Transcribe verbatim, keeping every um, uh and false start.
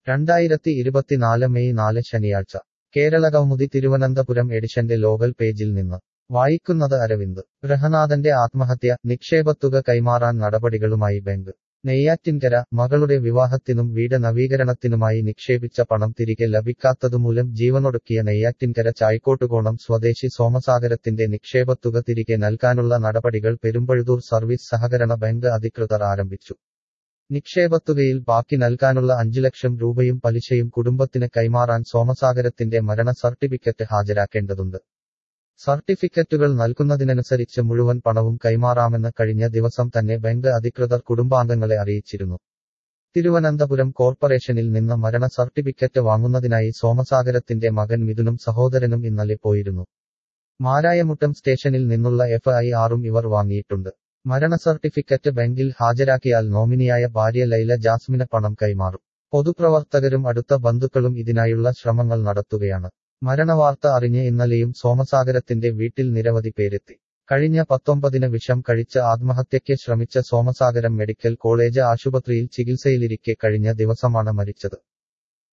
രണ്ടായിരത്തി ഇരുപത്തിനാല് മെയ് നാല് ശനിയാഴ്ച കേരളകൗമുദി തിരുവനന്തപുരം എഡിഷന്റെ ലോകൽ പേജിൽ നിന്ന് വായിക്കുന്നത് അരവിന്ദ്. ഗൃഹനാഥന്റെ ആത്മഹത്യ, നിക്ഷേപത്തുക കൈമാറാൻ നടപടികളുമായി ബാങ്ക്. നെയ്യാറ്റിൻകര, മകളുടെ വിവാഹത്തിനും വീട് നവീകരണത്തിനുമായി നിക്ഷേപിച്ച പണം തിരികെ ലഭിക്കാത്തതുമൂലം ജീവനൊടുക്കിയ നെയ്യാറ്റിൻകര ചായ്ക്കോട്ടുകോണം സ്വദേശി സോമസാഗരത്തിന്റെ നിക്ഷേപത്തുക തിരികെ നൽകാനുള്ള നടപടികൾ പെരുമ്പഴുതൂർ സർവീസ് സഹകരണ ബാങ്ക് അധികൃതർ ആരംഭിച്ചു. നിക്ഷേപത്തുകയിൽ ബാക്കി നൽകാനുള്ള അഞ്ചു ലക്ഷം രൂപയും പലിശയും കുടുംബത്തിന് കൈമാറാൻ സോമസാഗരത്തിന്റെ മരണ സർട്ടിഫിക്കറ്റ് ഹാജരാക്കേണ്ടതുണ്ട്. സർട്ടിഫിക്കറ്റുകൾ നൽകുന്നതിനനുസരിച്ച് മുഴുവൻ പണവും കൈമാറാമെന്ന് കഴിഞ്ഞ ദിവസം തന്നെ ബാങ്ക് അധികൃതർ കുടുംബാംഗങ്ങളെ അറിയിച്ചിരുന്നു. തിരുവനന്തപുരം കോർപ്പറേഷനിൽ നിന്ന് മരണ സർട്ടിഫിക്കറ്റ് വാങ്ങുന്നതിനായി സോമസാഗരത്തിന്റെ മകൻ മിഥുനും സഹോദരനും ഇന്നലെ പോയിരുന്നു. മാരായമുട്ടം സ്റ്റേഷനിൽ നിന്നുള്ള എഫ് ഐ ആറും ഇവർ വാങ്ങിയിട്ടുണ്ട്. മരണ സർട്ടിഫിക്കറ്റ് ബാങ്കിൽ ഹാജരാക്കിയാൽ നോമിനിയായ ഭാര്യ ലൈല ജാസ്മിന് പണം കൈമാറും. പൊതുപ്രവർത്തകരും അടുത്ത ബന്ധുക്കളും ഇതിനായുള്ള ശ്രമങ്ങൾ നടത്തുകയാണ്. മരണവാർത്ത അറിഞ്ഞ് ഇന്നലെയും സോമസാഗരത്തിന്റെ വീട്ടിൽ നിരവധി പേരെത്തി. കഴിഞ്ഞ പത്തൊമ്പതിന് വിഷം കഴിച്ച് ആത്മഹത്യയ്ക്ക് ശ്രമിച്ച സോമസാഗരം മെഡിക്കൽ കോളേജ് ആശുപത്രിയിൽ ചികിത്സയിലിരിക്കെ കഴിഞ്ഞ ദിവസമാണ് മരിച്ചത്.